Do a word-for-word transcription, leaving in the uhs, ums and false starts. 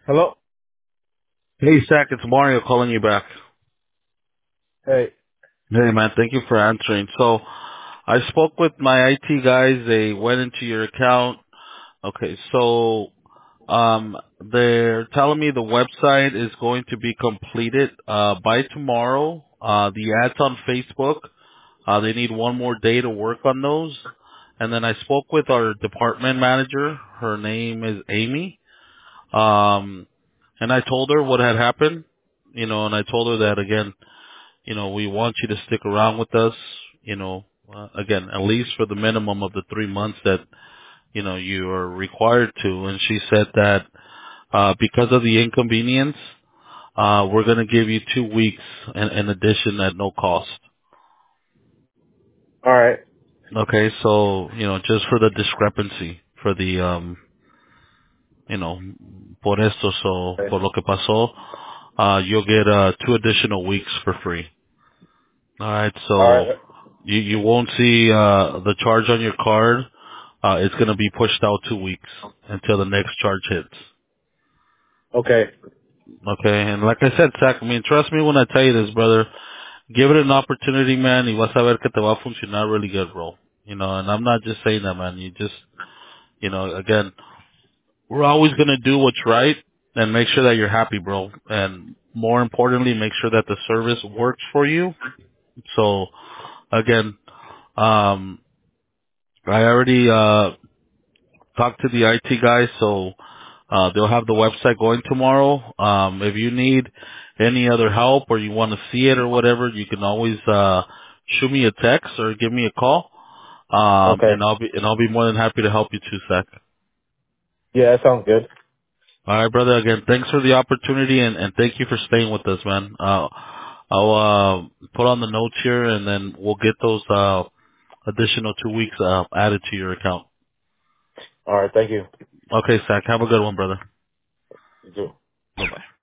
Hello? Hey, Zach, it's Mario calling you back. Hey. Hey, man, thank you for answering. So, I spoke with my I T guys. They went into your account. Okay, so, um, they're telling me the website is going to be completed, uh, by tomorrow. Uh, the ads on Facebook, uh, they need one more day to work on those. And then I spoke with our department manager. Her name is Amy. Um, and I told her what had happened, you know, and I told her that again, you know, we want you to stick around with us, you know, uh, again, at least for the minimum of the three months that, you know, you are required to. And she said that, uh, because of the inconvenience, uh, we're going to give you two weeks in, in addition at no cost. All right. Okay. So, you know, just for the discrepancy, for the, um, you know, por esto, so, Okay. por lo que pasó, uh, you'll get, uh, two additional weeks for free. All right. All So right. you, you won't see, uh, the charge on your card. Uh, it's going to be pushed out two weeks until the next charge hits. Okay. Okay. And like I said, Zach, I mean, trust me when I tell you this, brother, give it an opportunity, man, y vas a ver que te va a funcionar really good, bro. You know, and I'm not just saying that, man. You just, you know, again, we're always going to do what's right and make sure that you're happy, bro. And more importantly, make sure that the service works for you. So again, um, I already, uh, talked to the I T guys, so Uh, they'll have the website going tomorrow. Um, if you need any other help or you want to see it or whatever, you can always uh, shoot me a text or give me a call. Um, Okay. and I'll be and I'll be more than happy to help you too, Zach. Yeah, that sounds good. All right, brother. Again, thanks for the opportunity and, and thank you for staying with us, man. Uh, I'll uh, put on the notes here and then we'll get those uh, additional two weeks uh, added to your account. All right. Thank you. Okay, Zach. Have a good one, brother. You too. Bye bye.